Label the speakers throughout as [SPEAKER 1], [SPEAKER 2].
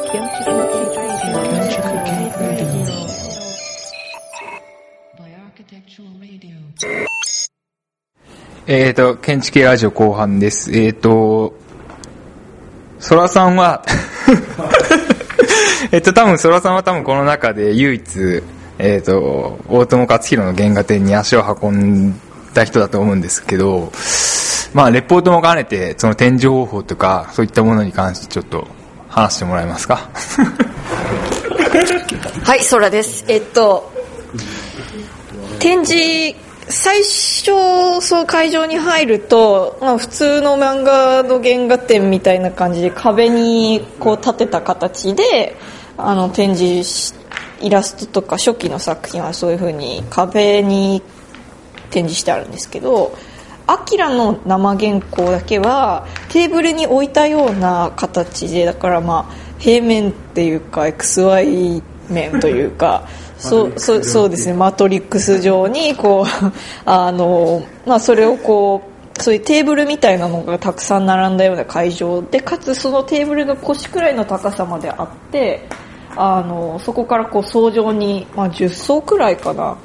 [SPEAKER 1] 建築系ラジオ後半です。ソラさんは多分ソラさんはこの中で唯一大友克洋の原画展に足を運んだ人だと思うんですけど、まあレポートも兼ねてその展示方法とかそういったものに関してちょっと話してもらえますか？
[SPEAKER 2] はい、ソラです。展示最初そう会場に入ると、まあ、普通の漫画の原画展みたいな感じで壁にこう立てた形で展示イラストとか初期の作品はそういう風に壁に展示してあるんですけど、アキラの生原稿だけはテーブルに置いたような形で、だからまあ平面っていうか XY 面というかそうですね、マトリックス上にこうまあ、それをこうそういうテーブルみたいなのがたくさん並んだような会場で、かつそのテーブルが腰くらいの高さまであって、そこからこう層状に、まあ、10層くらいかな、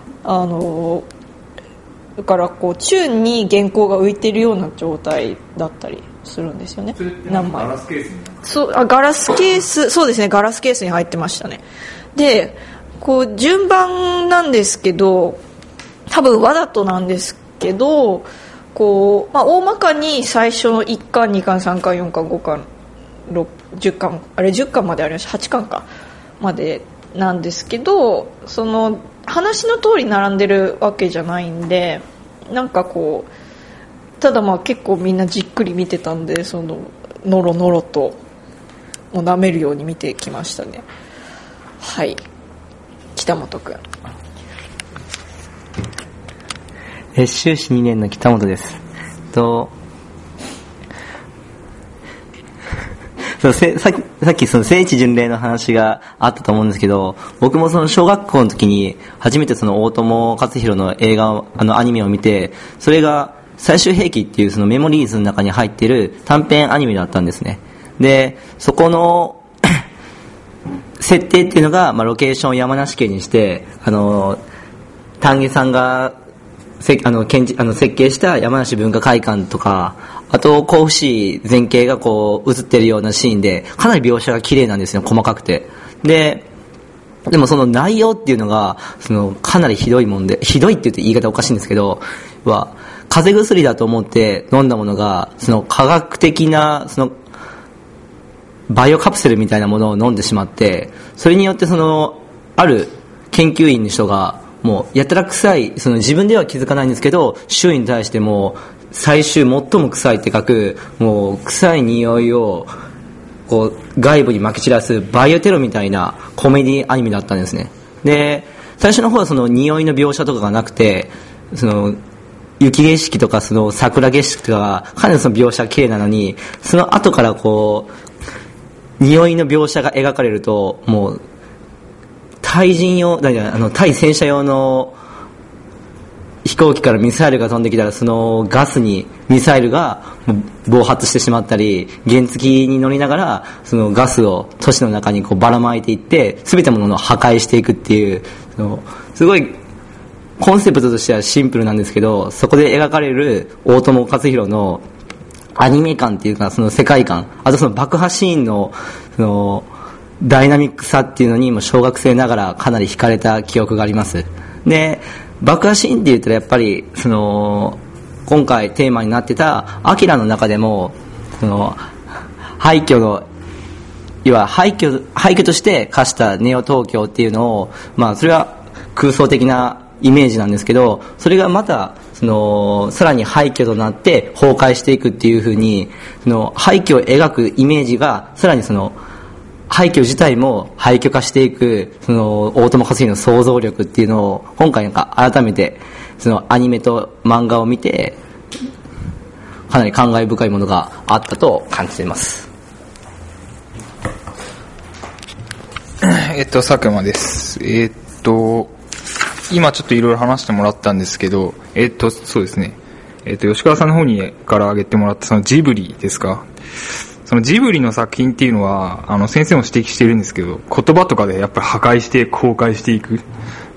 [SPEAKER 2] だからこう宙に原稿が浮いているような状態だったりするんですよね。何枚ガラスケースにガラスケース、そうですね、ガラスケースに入ってましたね。でこう順番なんですけど、多分わざとなんですけど、こう、まあ、大まかに最初の1巻2巻3巻4巻5巻10巻あれ10巻までありました、8巻かまでなんですけど、その話の通り並んでるわけじゃないんで、なんかこうただまあ結構みんなじっくり見てたんで、そのノロノロともう舐めるように見てきましたね。はい、北本くん。
[SPEAKER 3] 修士2年の北本です。さっきその聖地巡礼の話があったと思うんですけど、僕もその小学校の時に初めてその大友克洋の映画アニメを見て、それが最終兵器っていうそのメモリーズの中に入っている短編アニメだったんですね。でそこの設定っていうのが、まあ、ロケーションを山梨県にして、丹下さんが設計した山梨文化会館とか、あと甲府市全景がこう映ってるようなシーンで、かなり描写が綺麗なんですよ、細かくて。でもその内容っていうのがかなりひどいもんで、ひどいって言って言い方おかしいんですけど、風邪薬だと思って飲んだものが科学的なバイオカプセルみたいなものを飲んでしまって、それによってある研究員の人がもうやたら臭い、自分では気づかないんですけど、周囲に対しても最も臭いって書く、もう臭い匂いをこう外部に撒き散らすバイオテロみたいなコメディアニメだったんですね。で最初の方は匂いの描写とかがなくて、雪景色とか桜景色とかがかなり描写が綺麗なのに、その後からこう匂いの描写が描かれると、もう対戦車用の飛行機からミサイルが飛んできたら、そのガスにミサイルが暴発してしまったり、原付に乗りながらそのガスを都市の中にこうばらまいていって、全てのものを破壊していくっていう、すごいコンセプトとしてはシンプルなんですけど、そこで描かれる大友克洋のアニメ感っていうか、その世界観、あとその爆破シーンのダイナミックさっていうのにも小学生ながらかなり惹かれた記憶があります。で爆破シーンって言ったらやっぱり今回テーマになってたアキラの中でも廃墟の廃墟として化したネオ東京っていうのを、まあそれは空想的なイメージなんですけど、それがまたさらに廃墟となって崩壊していくっていう風に、廃墟を描くイメージがさらに廃墟自体も廃墟化していく大友克洋の想像力っていうのを今回改めてアニメと漫画を見てかなり感慨深いものがあったと感じています。
[SPEAKER 1] 佐久間です。今ちょっといろいろ話してもらったんですけど、そうですね。吉川さんの方から挙げてもらったジブリですか。 そのジブリの作品っていうのは、先生も指摘してるんですけど、言葉とかでやっぱり破壊して公開していく。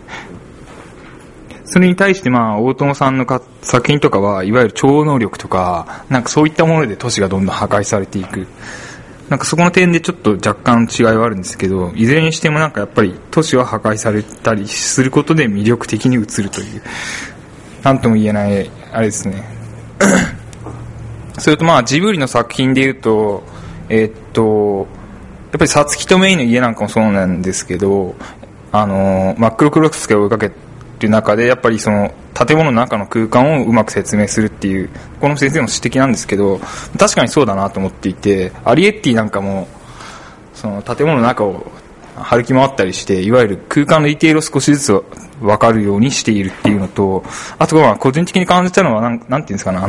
[SPEAKER 1] それに対して大友さんの作品とかは、いわゆる超能力とか、なんかそういったもので都市がどんどん破壊されていく。なんかそこの点でちょっと若干違いはあるんですけど、いずれにしてもなんかやっぱり都市は破壊されたりすることで魅力的に映るという、なんとも言えない、あれですね。それとジブリの作品で言うと、やっぱりサツキとメイの家なんかもそうなんですけど、真っ黒クロスケを追いかける中で、やっぱりその建物の中の空間をうまく説明するっていう、この先生の指摘なんですけど、確かにそうだなと思っていて、アリエッティなんかも、その建物の中を歩き回ったりして、いわゆる空間のディテールを少しずつ分かるようにしているっていうのと、あとは個人的に感じたのは、なんていうんですかね、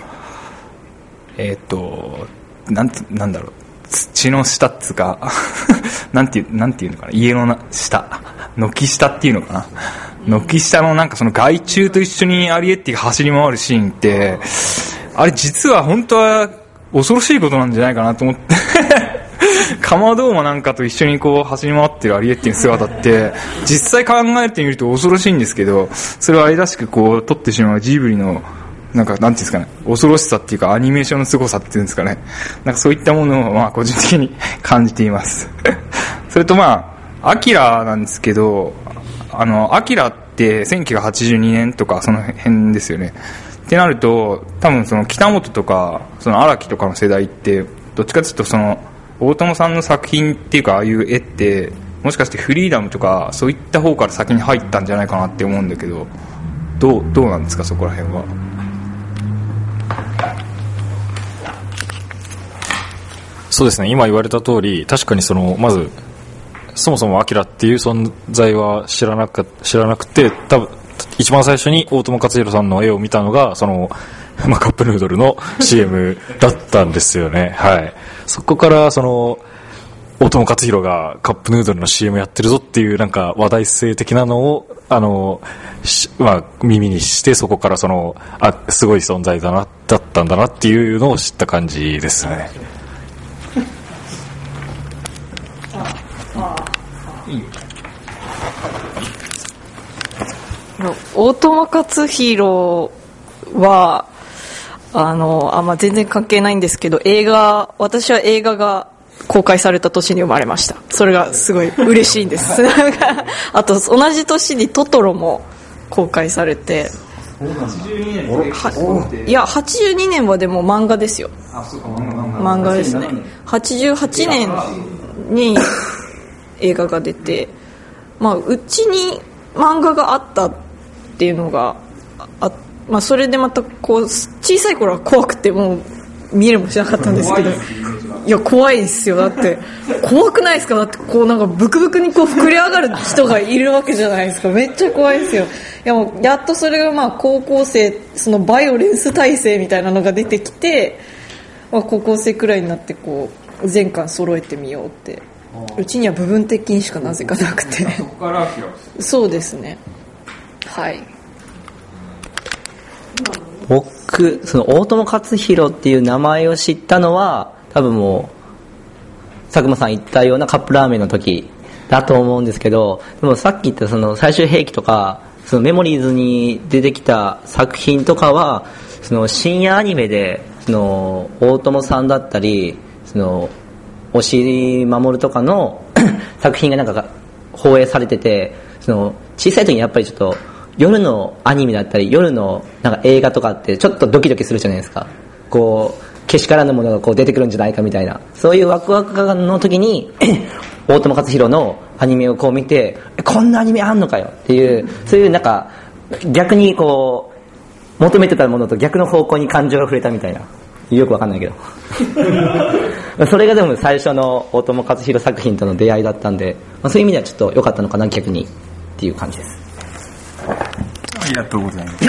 [SPEAKER 1] なんだろう、土の下っつうか、なんていうのかな、家の下、軒下っていうのかな。軒下のなんかその害虫と一緒にアリエッティが走り回るシーンって、あれ実は本当は恐ろしいことなんじゃないかなと思って、カマドウマなんかと一緒にこう走り回ってるアリエッティの姿って、実際考えてみると恐ろしいんですけど、それをあれらしくこう撮ってしまうジブリの、なんか、なんていうんですかね、恐ろしさっていうか、アニメーションの凄さっていうんですかね。なんかそういったものを、個人的に感じています。それとアキラなんですけど、アキラって1982年とかその辺ですよね。ってなると、多分その北本とか、その荒木とかの世代って、どっちかというとその、大友さんの作品っていうか、ああいう絵って、もしかしてフリーダムとか、そういった方から先に入ったんじゃないかなって思うんだけど、どうなんですか、そこら辺は。
[SPEAKER 4] そうですね、今言われた通り、確かにまずそもそもアキラっていう存在は知らなくて、多分一番最初に大友克洋さんの絵を見たのがカップヌードルの CM だったんですよね。はい。そこから大友克洋がカップヌードルの CM やってるぞっていうなんか話題性的なのを耳にして、そこからすごい存在だったんだなっていうのを知った感じですね。
[SPEAKER 2] 大友克洋は全然関係ないんですけど、私は映画が公開された年に生まれました。それがすごい嬉しいんですあと同じ年にトトロも公開されて、いや82年はでも漫画ですよ。漫画ですね。88年に映画が出て、うちに漫画があったっていうのがそれでまたこう小さい頃は怖くてもう見えるもしなかったんですけど、いや怖いですよ。だって怖くないですか？だってこうなんかブクブクにこう膨れ上がる人がいるわけじゃないですか。めっちゃ怖いですよ。いやもうやっとそれが高校生、そのバイオレンス耐性みたいなのが出てきて、高校生くらいになってこう全巻揃えてみようって。うちには部分的にしかなぜかなくてそうですね。はい。
[SPEAKER 3] 僕大友克洋っていう名前を知ったのは多分もう佐久間さん言ったようなカップラーメンの時だと思うんですけど、でもさっき言った最終兵器とかメモリーズに出てきた作品とかは深夜アニメで大友さんだったり押井守とかの作品がなんか放映されてて、小さい時にやっぱりちょっと夜のアニメだったり夜のなんか映画とかってちょっとドキドキするじゃないですか。こうけしからぬものがこう出てくるんじゃないかみたいな、そういうワクワク感の時に大友克洋のアニメをこう見て、こんなアニメあんのかよっていう、そういうなんか逆にこう求めてたものと逆の方向に感情が触れたみたいな、よくわかんないけどそれがでも最初の大友克洋作品との出会いだったんで、そういう意味ではちょっと良かったのかな逆にっていう感じです。
[SPEAKER 1] ありがとうございます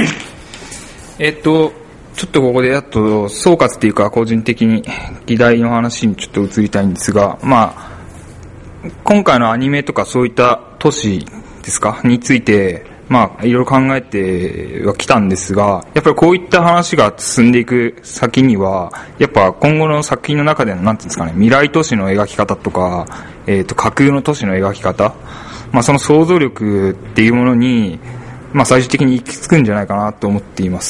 [SPEAKER 1] ちょっとここで総括っていうか個人的に議題の話にちょっと移りたいんですが、今回のアニメとかそういった都市ですかについて、 まあいろいろ考えてはきたんですが、やっぱりこういった話が進んでいく先には、やっぱ今後の作品の中でのなんていうんですかね、未来都市の描き方とか、架空の都市の描き方、まあその想像力っていうものに、まあ最終的に行き着くんじゃないかなと思っています。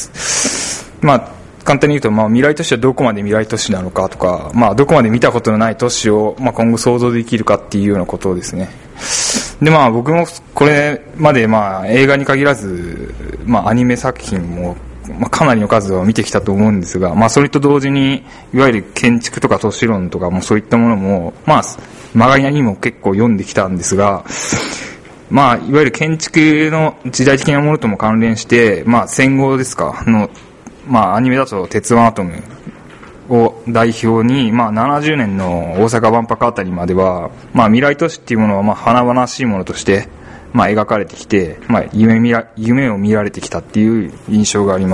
[SPEAKER 1] まあ簡単に言うと、まあ未来都市はどこまで未来都市なのかとか、まあどこまで見たことのない都市を、まあ今後想像できるかっていうようなことですね。でまあ僕もこれまでまあ映画に限らず、まあアニメ作品も、まあかなりの数を見てきたと思うんですが、まあそれと同時に、いわゆる建築とか都市論とかもそういったものも、まあまがいなにも結構読んできたんですが、まあいわゆる建築の時代的なものとも関連して、まあ戦後ですかの、まあアニメだと鉄腕アトムを代表に、まあ70年の大阪万博あたりまでは、まあ未来都市っていうものはまあ華々しいものとして、まあ描かれてきて、まあ夢を見られてきたっていう印象があります。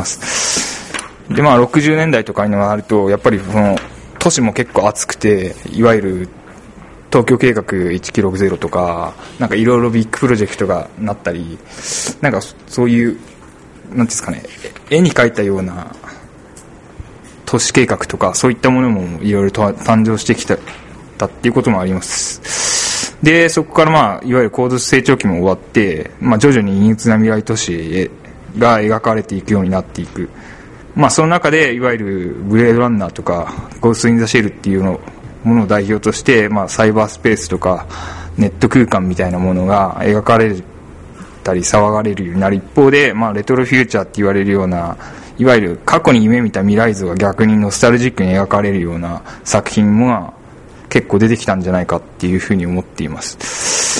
[SPEAKER 1] でまあ60年代とかになると、やっぱりその都市も結構熱くて、いわゆる東京計画1960とか、なんかいろいろビッグプロジェクトがなったり、なんかそういう、なんですかね、絵に描いたような都市計画とかそういったものもいろいろと誕生してきたっていうこともあります。でそこからまあいわゆる高度成長期も終わって、まあ徐々に陰鬱な未来都市が描かれていくようになっていく。まあその中でいわゆるブレードランナーとかゴーストインザシェルっていうものを代表として、まあサイバースペースとかネット空間みたいなものが描かれたり騒がれるようになる一方で、まあレトロフューチャーって言われるような、いわゆる過去に夢見た未来像が逆にノスタルジックに描かれるような作品も結構出てきたんじゃないかっていうふうに思っています。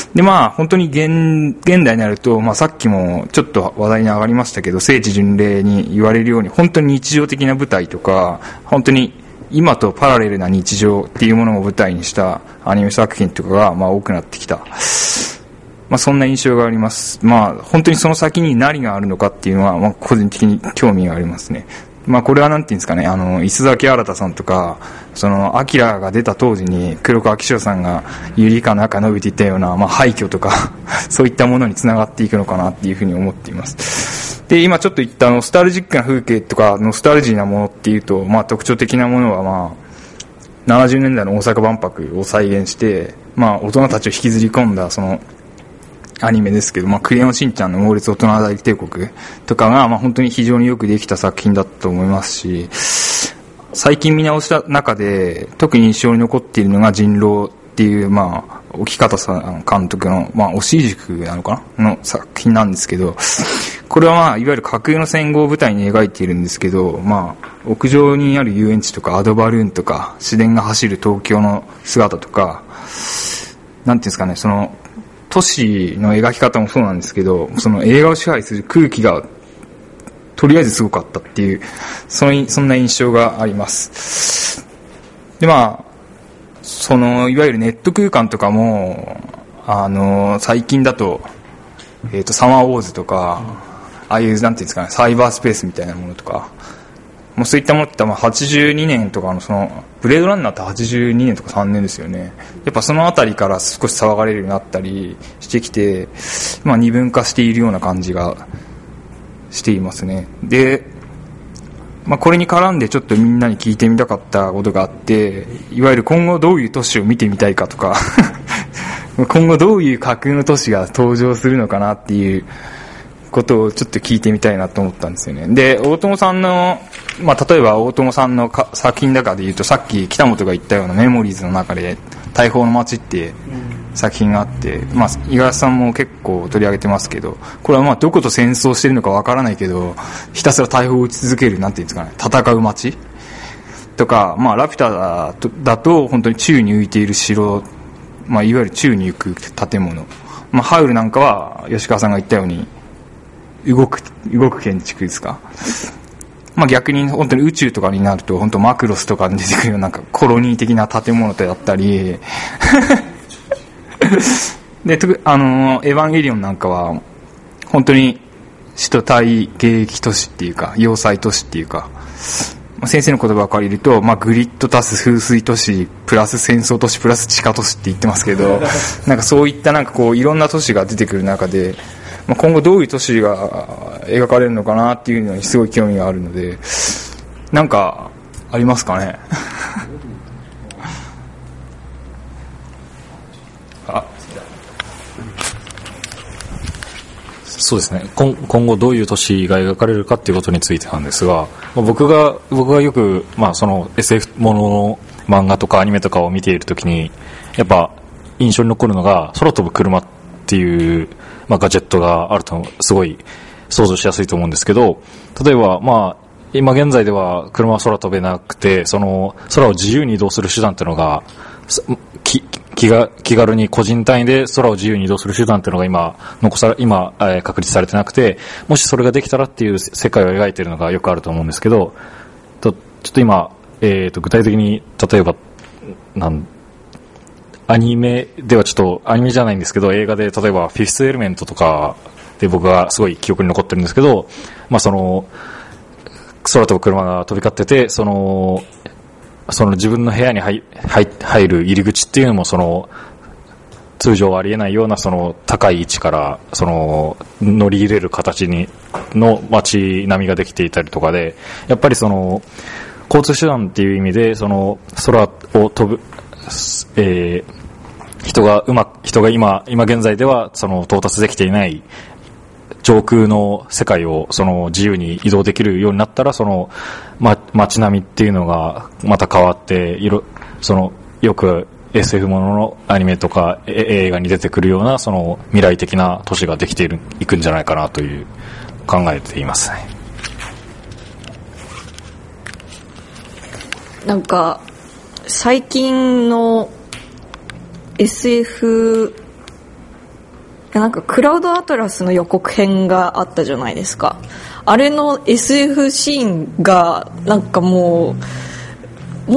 [SPEAKER 1] でまあ本当に現代になると、まあさっきもちょっと話題に上がりましたけど、聖地巡礼に言われるように本当に日常的な舞台とか、本当に今とパラレルな日常っていうものを舞台にしたアニメ作品とかがまあ多くなってきた。まあそんな印象があります。まあ本当にその先に何があるのかっていうのは、まあ個人的に興味がありますね。まあこれはなんていうんですかね、磯崎新さんとか、アキラが出た当時に黒川紀章さんがゆりか中伸びていったような、まあ廃墟とか、そういったものに繋がっていくのかなっていうふうに思っています。で、今ちょっと言ったノスタルジックな風景とか、ノスタルジーなものっていうと、まあ特徴的なものはまあ、70年代の大阪万博を再現して、まあ大人たちを引きずり込んだアニメですけど、まあ、クレヨンしんちゃんの猛烈大人大帝国とかが、まあ、本当に非常によくできた作品だと思いますし、最近見直した中で、特に印象に残っているのが人狼っていう、まあ、沖方さん監督の、まあ、押井塾なのかなの作品なんですけど、これはまあ、いわゆる架空の戦後を舞台に描いているんですけど、まあ、屋上にある遊園地とか、アドバルーンとか、市電が走る東京の姿とか、なんていうんですかね、都市の描き方もそうなんですけど、その映画を支配する空気がとりあえずすごかったっていう、そんな印象があります。でまあいわゆるネット空間とかも最近だとサマーウォーズとか、ああいうなんていうんですかね、サイバースペースみたいなものとか、もうそういったものって82年とかのブレードランナーって82年とか3年ですよね。やっぱそのあたりから少し騒がれるようになったりしてきて、まあ二分化しているような感じがしていますね。で、まあこれに絡んでちょっとみんなに聞いてみたかったことがあって、いわゆる今後どういう都市を見てみたいかとか、今後どういう架空の都市が登場するのかなっていうことをちょっと聞いてみたいなと思ったんですよね。で、大友さんの、まあ、例えば大友さんの作品の中で言うと、さっき北本が言ったようなメモリーズの中で大砲の街って作品があって、まあ、五十嵐さんも結構取り上げてますけど、これはまあどこと戦争してるのかわからないけど、ひたすら大砲を撃ち続ける、なんていうんですかね、戦う街とか、まあラピュタだと本当に宙に浮いている城、まあいわゆる宙に浮く建物、まあハウルなんかは吉川さんが言ったように動く建築ですか。まあ逆に本当に宇宙とかになると本当マクロスとかに出てくるようななんかコロニー的な建物だったりで、エヴァンゲリオンなんかは本当に首都対迎撃都市っていうか要塞都市っていうか、先生の言葉を借りると、まあグリッド足す風水都市プラス戦争都市プラス地下都市って言ってますけどなんかそういったなんかこういろんな都市が出てくる中で、 今後どういう都市が描かれるのかなっていうのにすごい興味があるので、なんかありますかね。
[SPEAKER 4] そうですね。今後どういう都市が描かれるかっていうことについてなんですが、僕がよく、その SF ものの漫画とかアニメとかを見ているときに、やっぱ印象に残るのが空飛ぶ車っていう、ガジェットがあるとすごい想像しやすいと思うんですけど、例えば今現在では車は空飛べなくて、その空を自由に移動する手段っていうのが気軽に個人単位で空を自由に移動する手段っていうのが今確立されてなくて、もしそれができたらっていう世界を描いているのがよくあると思うんですけど、ちょっと今、具体的に例えばアニメではちょっとアニメじゃないんですけど、映画で例えばフィフスエレメントとかで僕がすごい記憶に残ってるんですけど、その空飛ぶ車が飛び交ってて、その自分の部屋に入る入り口っていうのも通常ありえないような高い位置から乗り入れる形の街並みができていたりとかで、やっぱり交通手段っていう意味で空を飛ぶ、人が今現在では到達できていない上空の世界を自由に移動できるようになったら、街並みっていうのがまた変わって、よく SF もののアニメとか映画に出てくるような未来的な都市ができていくんじゃないかなという考えていますね。
[SPEAKER 2] なんか最近の SF、なんかクラウドアトラスの予告編があったじゃないですか。あれの SF シーンがなんかもう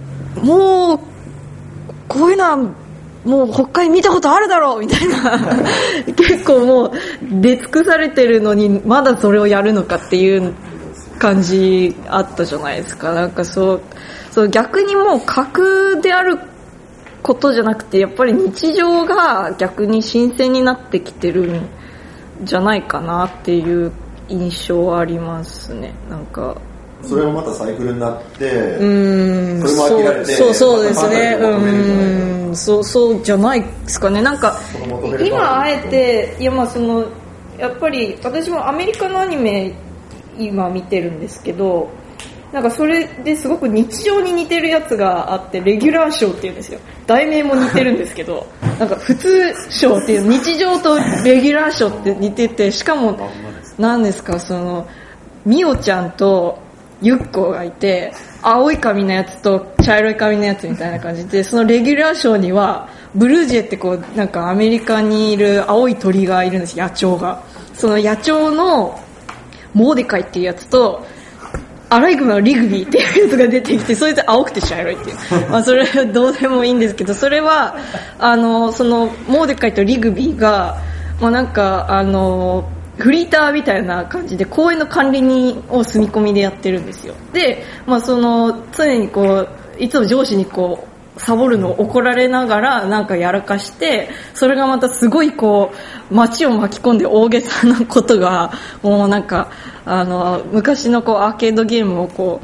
[SPEAKER 2] こういうのはもう他に見たことあるだろうみたいな結構もう出尽くされてるのにまだそれをやるのかっていう感じあったじゃないですか。なんかそう逆にもう架空であることじゃなくて、やっぱり日常が逆に新鮮になってきてるんじゃないかなっていう印象はありますね。なんか
[SPEAKER 5] それもまたサイクルになって、それも飽きられて、
[SPEAKER 2] そうですね。そうじゃないですかね。なんか今あえてやっぱり私もアメリカのアニメ今見てるんですけど、なんかそれですごく日常に似てるやつがあって、レギュラーショーっていうんですよ。題名も似てるんですけど、なんか普通ショーっていう、日常とレギュラーショーって似てて、しかも何ですか、ミオちゃんとユッコがいて、青い髪のやつと茶色い髪のやつみたいな感じで、そのレギュラーショーにはブルージェってなんかアメリカにいる青い鳥がいるんです、野鳥が。その野鳥のモーデカイっていうやつとアライグマのリグビーっていうやつが出てきて、そいつ青くて茶色いっていうそれはどうでもいいんですけど、それはそのモーデカイとリグビーがなんかフリーターみたいな感じで公園の管理人を住み込みでやってるんですよ。で、常にいつも上司にサボるのを怒られながらなんかやらかして、それがまたすごい街を巻き込んで大げさなことが、もうなんか昔のアーケードゲームを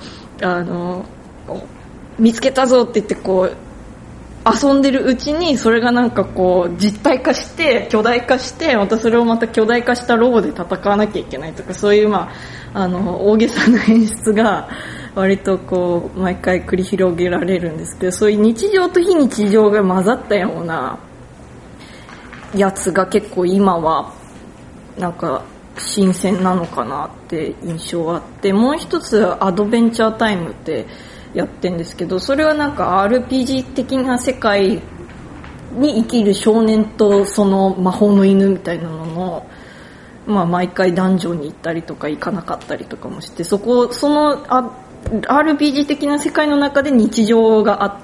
[SPEAKER 2] 見つけたぞって言って遊んでるうちに、それがなんか実体化して巨大化して、またそれをまた巨大化したロボで戦わなきゃいけないとか、そういう大げさな演出が割と毎回繰り広げられるんですけど、そういう日常と非日常が混ざったようなやつが結構今はなんか新鮮なのかなって印象があって、もう一つアドベンチャータイムってやってるんですけど、それはなんか RPG 的な世界に生きる少年とその魔法の犬みたいなのの、毎回ダンジョンに行ったりとか行かなかったりとかもして、そのRPG 的な世界の中で日常があって、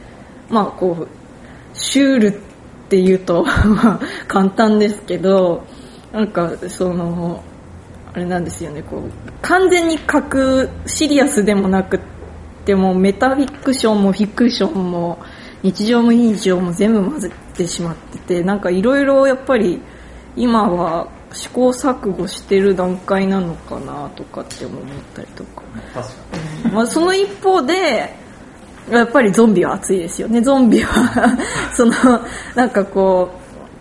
[SPEAKER 2] シュールっていうと簡単ですけど、なんかあれなんですよね、完全にシリアスでもなくてもメタフィクションもフィクションも日常も非日常も全部混ぜてしまってて、なんかいろいろやっぱり今は試行錯誤してる段階なのかなとかって思ったりとか、まあ、その一方でやっぱりゾンビは熱いですよね。ゾンビはそのなんかこ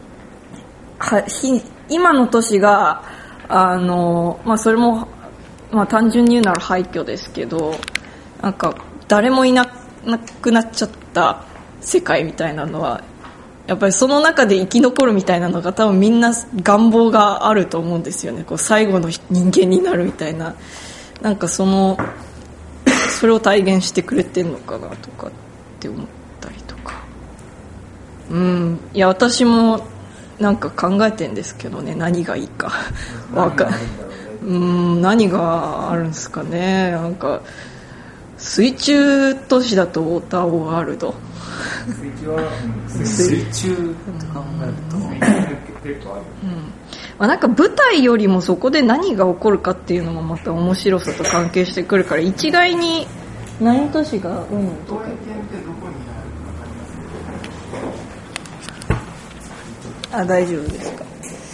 [SPEAKER 2] う今の都市がまあ、それも、まあ、単純に言うなら廃墟ですけど、なんか誰もいなくなっちゃった世界みたいなのはやっぱりその中で生き残るみたいなのが多分みんな願望があると思うんですよね。こう最後の人間になるみたいな、なんかそれを体現してくれてるのかなとかって思ったりとか、いや私もなんか考えてんですけどね、何がいいか何があるんですかね。なんか水中都市だとウォーターワールド、
[SPEAKER 1] 水中と考えると
[SPEAKER 2] まあ、なんか舞台よりもそこで何が起こるかっていうのもまた面白さと関係してくるから、一概に何都市がとか大丈夫ですか。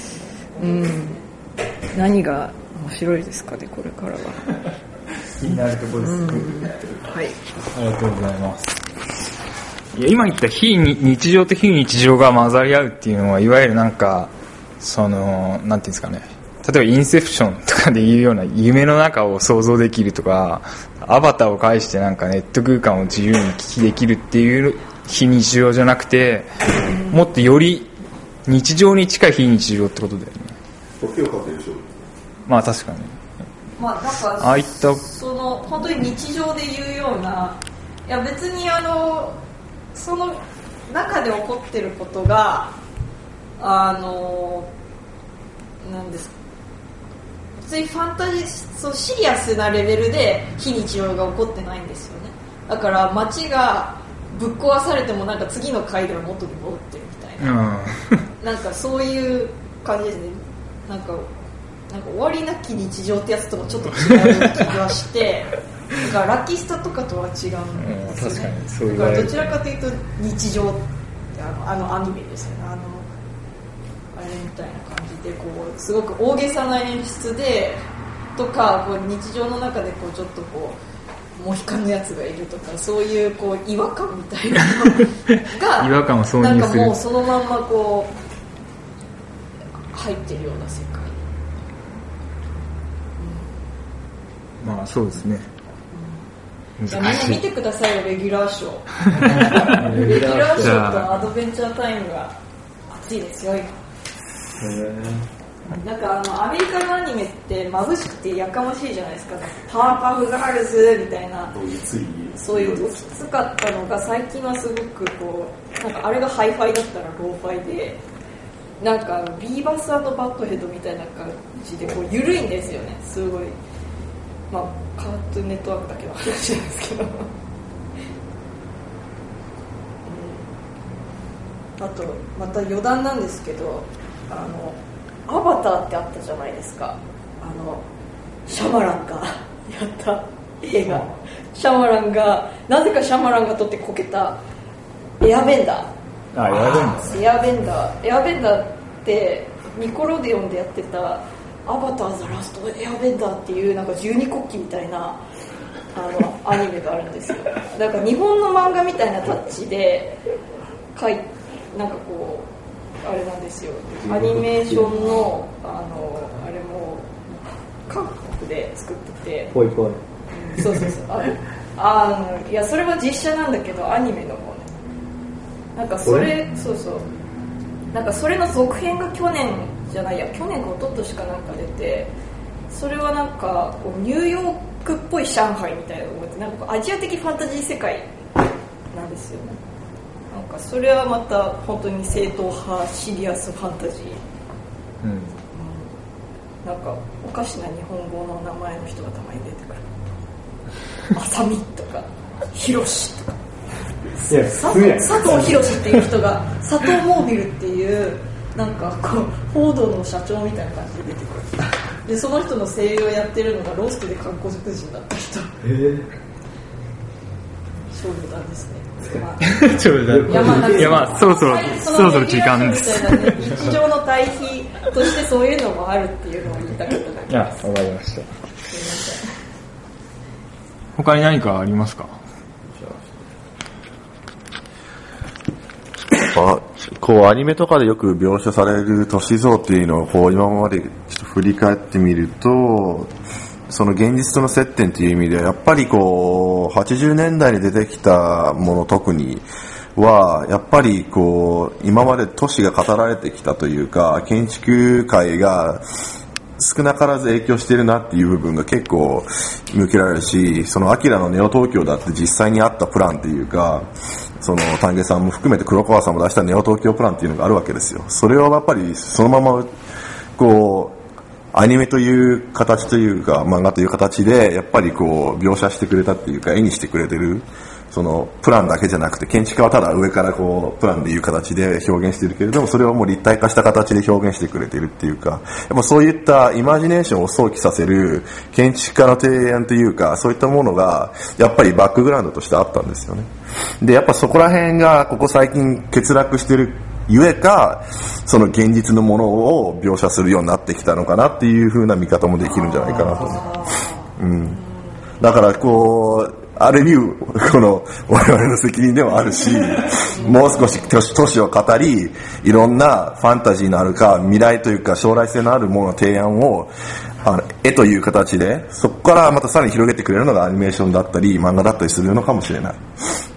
[SPEAKER 2] 何が面白いですかね、これからは。
[SPEAKER 1] 気になるところです。
[SPEAKER 2] はい。
[SPEAKER 1] ありがとうございます。いや、今言った非日常と非日常が混ざり合うっていうのは、いわゆるなんかなんていうんですかね。例えばインセプションとかでいうような夢の中を想像できるとか、アバターを介してなんかネット空間を自由に行き来できるっていう非日常じゃなくて、もっとより日常に近い非日常ってことだよね。
[SPEAKER 5] 時をかけるでしょ。
[SPEAKER 1] まあ確かに。
[SPEAKER 2] まあ、なんか
[SPEAKER 1] ああいった
[SPEAKER 2] 本当に日常で言うような、いや別にその中で起こってることがなんですか、別にファンタジーシリアスなレベルで非日常が起こってないんですよね。だから街がぶっ壊されてもなんか次の回では元に戻ってるみたいな、なんかそういう感じですね。なんか終わりなき日常ってやつともちょっと違う気がしてだからラッキースタとかとは違うんですよね。
[SPEAKER 1] 確かにそういう。
[SPEAKER 2] だからどちらかというと日常アニメですよね。あれみたいな感じでこうすごく大げさな演出でとか、こう日常の中でこうちょっとこうモヒカンのやつがいるとか、そういうこう違和感みたいなのが
[SPEAKER 1] 違和感を挿入する。
[SPEAKER 2] なんかもうそのまんまこう入ってるような世界。
[SPEAKER 1] まあそうですね。
[SPEAKER 2] みんな見てくださいよ、レギュラーショー。レギュラーショーとアドベンチャータイムが熱いですよ今。なんかアメリカのアニメって眩しくてやかましいじゃないですか。パワーパフガールズみたいな、そういうどきつかったのが最近はすごくこう、なんかあれがハイファイだったらローファイで、なんかビーバス&バッドヘッドみたいな感じでこう緩いんですよね。すごい、まあカートゥーンネットワークだけの話なんですけどあとまた余談なんですけど、アバターってあったじゃないですか。シャマランがやった映画、シャマランがなぜかシャマランが撮ってこけたエアベンダー。エアベンダーってニコロディオンでやってたアバター・ザ・ラスト・エアベンダーっていうなんか十二国旗みたいなアニメがあるんですよ。だから日本の漫画みたいなタッチでなんかこうあれなんですよ。アニメーションのあれも韓国で作ってて、
[SPEAKER 3] ぽいぽい。
[SPEAKER 2] そういやそれは実写なんだけどアニメの方ね。なんかそれなんかそれの続編が去年か一昨年かなんか出て、それはなんかこうニューヨークっぽい上海みたいなのがなんかアジア的ファンタジー世界なんですよね。なんかそれはまた本当に正統派シリアスファンタジー、なんかおかしな日本語の名前の人がたまに出てくる。あさみとかひろしとか佐藤博っていう人が佐藤モービルっていうなんかこうフォードの社長みたいな感じで出てくる。でその人の声優をやってるのがローストで韓国人だった人。そうなんですね。
[SPEAKER 1] ちょうどいやまあそろそろ時間です。
[SPEAKER 2] 日常の対比としてそういうのもあるっていうのを言いたかっただけ。
[SPEAKER 1] いや、わかりました。他に何かありますか？
[SPEAKER 5] こうアニメとかでよく描写される都市像っていうのをこう今までちょっと振り返ってみると、その現実との接点という意味でやっぱりこう80年代に出てきたもの特にはやっぱりこう今まで都市が語られてきたというか、建築界が少なからず影響しているなっていう部分が結構向けられるし、そのアキラのネオ東京だって実際にあったプランっていうか、その丹下さんも含めて黒川さんも出したネオ東京プランっていうのがあるわけですよ。それをやっぱりそのままこうアニメという形というか漫画という形でやっぱりこう描写してくれたっていうか絵にしてくれてる、そのプランだけじゃなくて建築家はただ上からこうプランでいう形で表現しているけれども、それをもう立体化した形で表現してくれているっていうか、やっぱそういったイマジネーションを想起させる建築家の提案というか、そういったものがやっぱりバックグラウンドとしてあったんですよね。でやっぱそこら辺がここ最近欠落してるゆえか、その現実のものを描写するようになってきたのかなっていう風な見方もできるんじゃないかなと思う。だからこうある意味この我々の責任でもあるし、もう少し都市を語り、いろんなファンタジーのあるか未来というか将来性のあるものの提案を絵という形でそこからまたさらに広げてくれるのがアニメーションだったり漫画だったりするのかもしれない。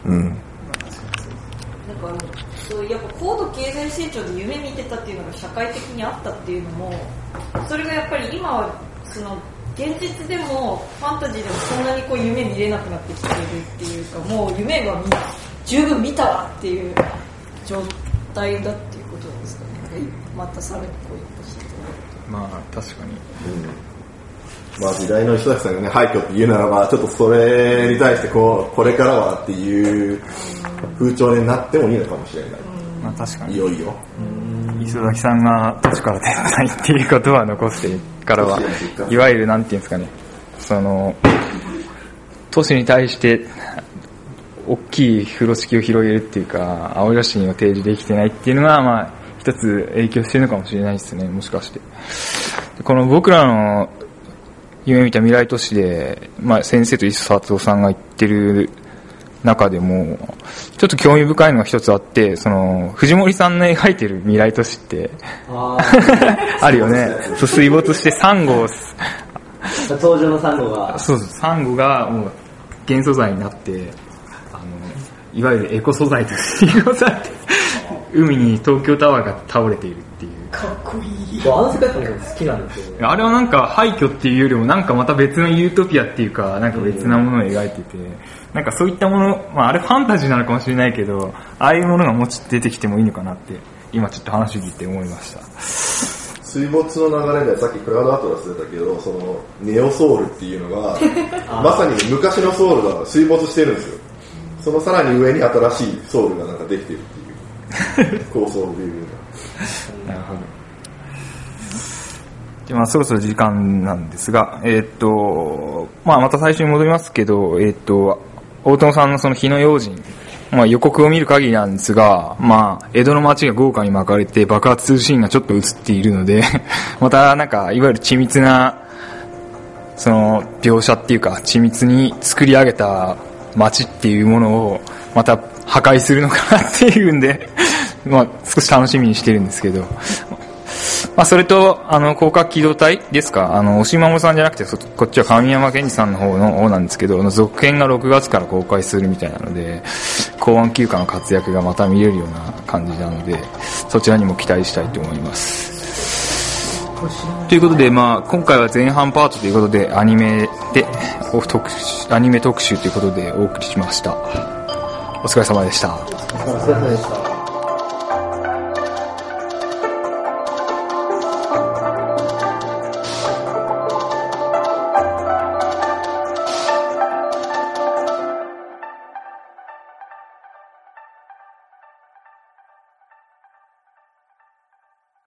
[SPEAKER 2] そうやっぱ高度経済成長で夢見てたっていうのが社会的にあったっていうのも、それがやっぱり今はその現実でもファンタジーでもそんなにこう夢見れなくなってきてるっていうか、もう夢は十分見たわっていう状態だっていうことなんですかね。またさらにこういった人
[SPEAKER 1] まあ確かに、
[SPEAKER 5] まあ時代の石崎さんがね廃墟って言うならばちょっとそれに対してこれからはっていう風潮になってもいいのかもしれない。
[SPEAKER 1] まあ確かに
[SPEAKER 5] いよいよ
[SPEAKER 1] 磯崎さんが都市から出ないっていうことは残してからはいわゆるなんていうんですかね、その都市に対して大きい風呂敷を広げるっていうか青写真を提示できてないっていうのがまあ一つ影響してるのかもしれないですね、もしかして。この僕らの夢見た未来都市で、まあ先生と磯達夫さんが言ってる中でもちょっと興味深いのが一つあって、その藤森さんの描いてる未来都市ってあるよね。そう、水没してサンゴ
[SPEAKER 3] 登場のサンゴが
[SPEAKER 1] サンゴがもう原素材になって、いわゆるエコ素材として海に東京タワーが倒れているっていう。
[SPEAKER 2] かっこいい。
[SPEAKER 3] 世界観が好きなんですよね。
[SPEAKER 1] あれはなんか廃墟っていうよりもなんかまた別のユートピアっていうか、なんか別なものを描いてて、なんかそういったもの、まああれファンタジーなのかもしれないけど、ああいうものがもうちょっと出てきてもいいのかなって今ちょっと話を聞いて思いました。
[SPEAKER 5] 水没の流れでさっきクラウドアトラス出たけど、そのネオソウルっていうのがまさに昔のソウルが水没してるんですよ。そのさらに上に新しいソウルがなんかできてるっていう構想でいう
[SPEAKER 1] なるほど。で、まあそろそろ時間なんですが、まあまた最初に戻りますけど、大友さんのその火の用心、まあ予告を見る限りなんですが、まあ江戸の街が豪華に巻かれて爆発するシーンがちょっと映っているので、またなんかいわゆる緻密なその描写っていうか緻密に作り上げた街っていうものをまた破壊するのかなっていうんで、まあ少し楽しみにしてるんですけど、まあそれと広角機動隊ですか、押井守さんじゃなくてこっちは神山健二さんの方なんですけど、続編が6月から公開するみたいなので、公安休暇の活躍がまた見れるような感じなので、そちらにも期待したいと思います。ということで、まあ今回は前半パートということでアニメ特集ということでお送りしました。お疲れ様でした。
[SPEAKER 3] お疲れ様でした。